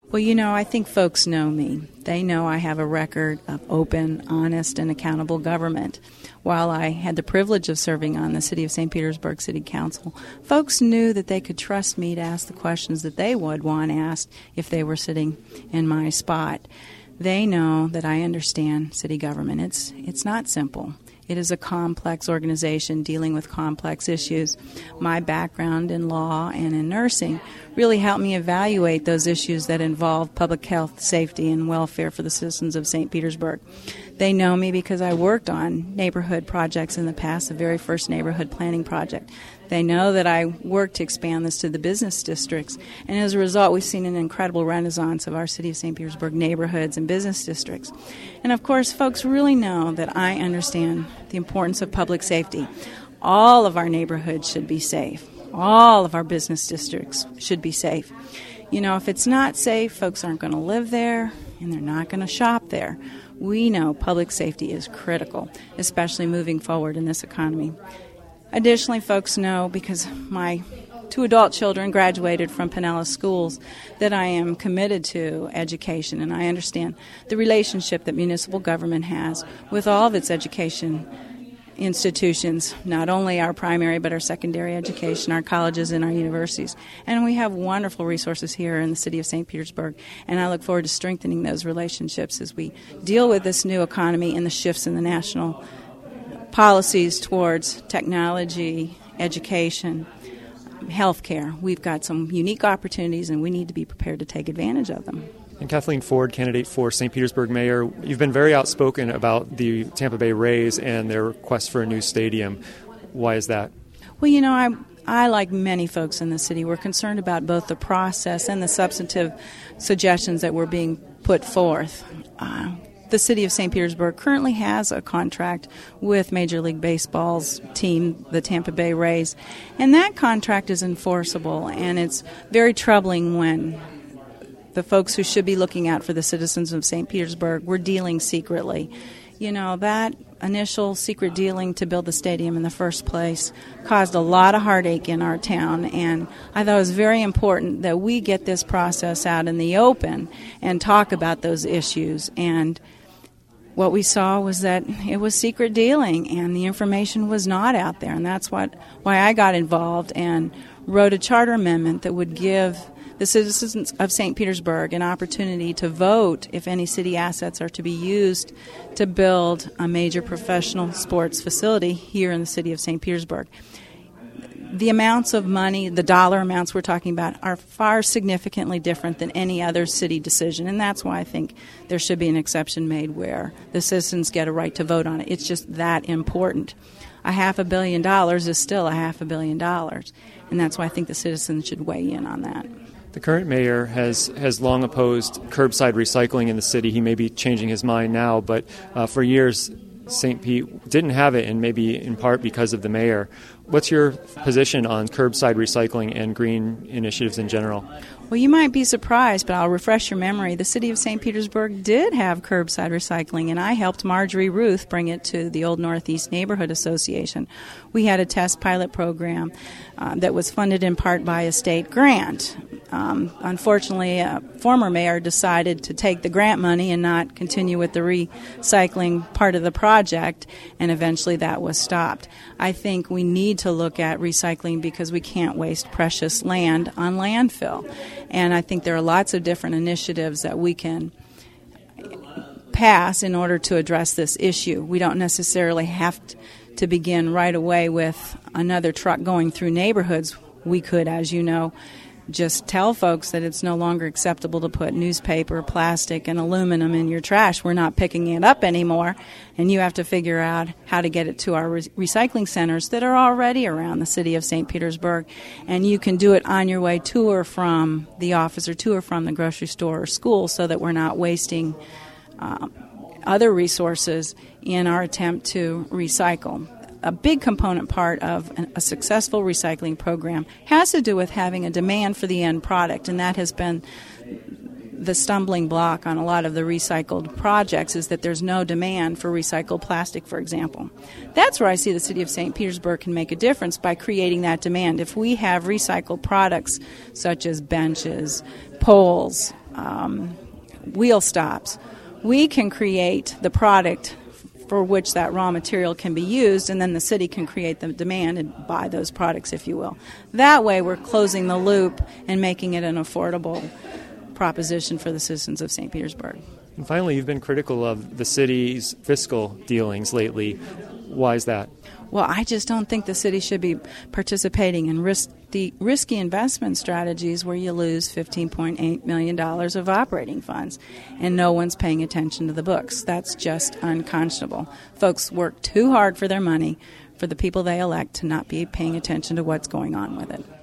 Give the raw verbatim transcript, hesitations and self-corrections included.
Well, you know, I think folks know me. They know I have a record of open, honest, and accountable government. While I had the privilege of serving on the City of Saint Petersburg City Council, folks knew that they could trust me to ask the questions that they would want asked if they were sitting in my spot. They know that I understand city government. It's it's not simple. It is a complex organization dealing with complex issues. My background in law and in nursing really helped me evaluate those issues that involve public health, safety, and welfare for the citizens of Saint Petersburg. They know me because I worked on neighborhood projects in the past, the very first neighborhood planning project. They know that I worked to expand this to the business districts, and as a result, we've seen an incredible renaissance of our City of Saint Petersburg neighborhoods and business districts. And of course, folks really know that I understand the importance of public safety. All of our neighborhoods should be safe. All of our business districts should be safe. You know, if it's not safe, folks aren't going to live there, and they're not going to shop there. We know public safety is critical, especially moving forward in this economy. Additionally, folks know, because my two adult children graduated from Pinellas schools, that I am committed to education, and I understand the relationship that municipal government has with all of its education institutions, not only our primary but our secondary education, our colleges and our universities. And we have wonderful resources here in the City of Saint Petersburg, and I look forward to strengthening those relationships as we deal with this new economy and the shifts in the national policies towards technology, education, healthcare. We've got some unique opportunities, and we need to be prepared to take advantage of them. And Kathleen Ford, candidate for Saint Petersburg mayor, you've been very outspoken about the Tampa Bay Rays and their request for a new stadium. Why is that? Well, you know, I, I like many folks in the city, we're concerned about both the process and the substantive suggestions that were being put forth. Uh, The City of Saint Petersburg currently has a contract with Major League Baseball's team, the Tampa Bay Rays, and that contract is enforceable, and it's very troubling when the folks who should be looking out for the citizens of Saint Petersburg were dealing secretly. You know, that initial secret dealing to build the stadium in the first place caused a lot of heartache in our town, and I thought it was very important that we get this process out in the open and talk about those issues. And what we saw was that it was secret dealing, and the information was not out there, and that's what why I got involved and wrote a charter amendment that would give the citizens of Saint Petersburg an opportunity to vote if any city assets are to be used to build a major professional sports facility here in the city of Saint Petersburg. The amounts of money, the dollar amounts we're talking about, are far significantly different than any other city decision, and that's why I think there should be an exception made where the citizens get a right to vote on it. It's just that important. A half a billion dollars is still a half a billion dollars, and that's why I think the citizens should weigh in on that. The current mayor has, has long opposed curbside recycling in the city. He may be changing his mind now, but uh, for years Saint Pete didn't have it, and maybe in part because of the mayor. What's your position on curbside recycling and green initiatives in general? Well, you might be surprised, but I'll refresh your memory. The City of Saint Petersburg did have curbside recycling, and I helped Marjorie Ruth bring it to the Old Northeast Neighborhood Association. We had a test pilot program uh, that was funded in part by a state grant. Um, unfortunately, a former mayor decided to take the grant money and not continue with the recycling part of the project, and eventually that was stopped. I think we need to look at recycling because we can't waste precious land on landfill. And I think there are lots of different initiatives that we can pass in order to address this issue. We don't necessarily have to begin right away with another truck going through neighborhoods. We could, as you know, just tell folks that it's no longer acceptable to put newspaper, plastic, and aluminum in your trash. We're not picking it up anymore, and you have to figure out how to get it to our re- recycling centers that are already around the city of Saint Petersburg, and you can do it on your way to or from the office or to or from the grocery store or school so that we're not wasting um, other resources in our attempt to recycle. A big component part of an, a successful recycling program has to do with having a demand for the end product, and that has been the stumbling block on a lot of the recycled projects, is that there's no demand for recycled plastic, for example. That's where I see the city of Saint Petersburg can make a difference by creating that demand. If we have recycled products such as benches, poles, um, wheel stops. We can create the product for which that raw material can be used, and then the city can create the demand and buy those products, if you will. That way we're closing the loop and making it an affordable proposition for the citizens of Saint Petersburg. And finally, you've been critical of the city's fiscal dealings lately. Why is that? Well, I just don't think the city should be participating in risky, risky investment strategies where you lose fifteen point eight million dollars of operating funds and no one's paying attention to the books. That's just unconscionable. Folks work too hard for their money for the people they elect to not be paying attention to what's going on with it.